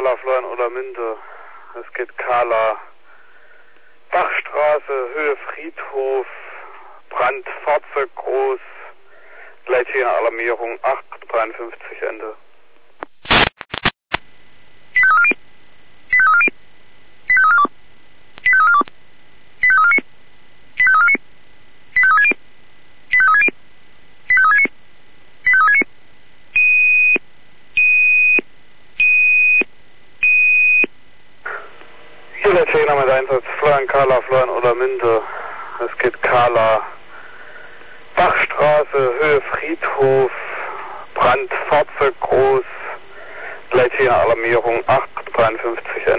Kala, Florian oder Münde. Es geht Kala, Bachstraße, Höhe Friedhof, Brand, Fahrzeug groß, gleiche Alarmierung 8:53 Ende. Hier der Zehner mit Einsatz, Florian Kala, Florian oder Münde. Es geht Kala, Bachstraße, Höhe Friedhof, Brand, Fahrzeug groß, gleiche Alarmierung 8:53 Ende.